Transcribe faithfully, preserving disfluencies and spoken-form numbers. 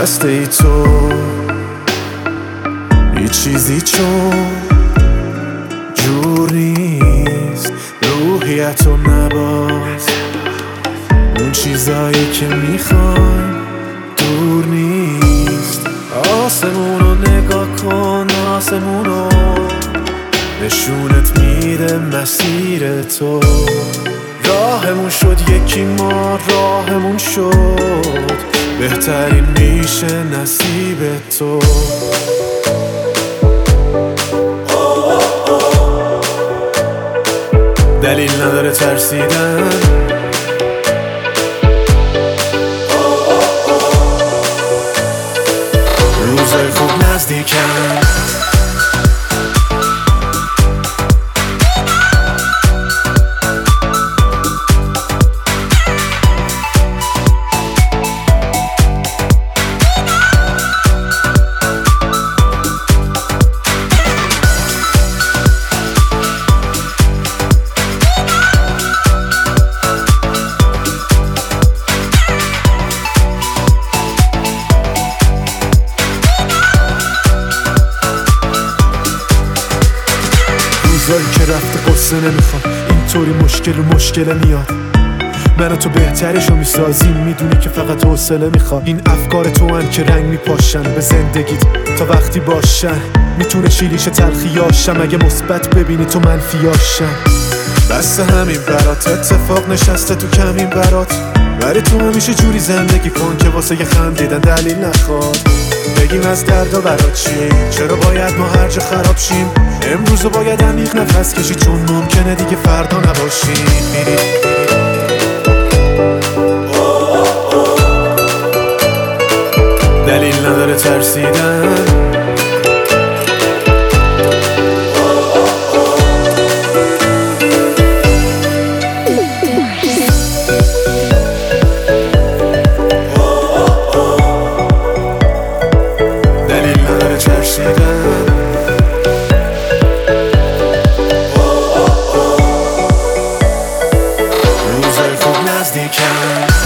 بسته ای تو هیچ چیزی چون جور نیست، روحیتو نباز، اون چیزایی که میخوایم دور نیست. آسمونو نگاه کن، آسمونو نشونت میده مسیر تو. راهمون شد یکی، ما راهمون شد، بهترین میشه نصیب تو. دلیل نداره ترسیدن، روزای خوب نزدیکن. روزایی که رفته قصه نمیخوام، اینطوری مشکل و مشکل میاد. من و تو بهترشو میسازیم، میدونی که فقط حوصله میخواد. این افکار تو هن که رنگ میپاشن به زندگیت تا وقتی باشن. میتونه شیریش تلخیاشم اگه مثبت ببینی تو منفیاشم. بس همین برات اتفاق نشسته تو کمین برات، ولی تو همیشه جوری زندگی کن که واسه یه خندیدن دلیل نخواد. بگیم از دردا برات چی، چرا باید ما هر جا خراب شیم. امروزو باید عمیق نفس کشی، چون ممکنه دیگه فردا نباشیم. دلیل نداره ترسیدن، دلیل نداره ترسیدن. روزای خوب نزدیکن.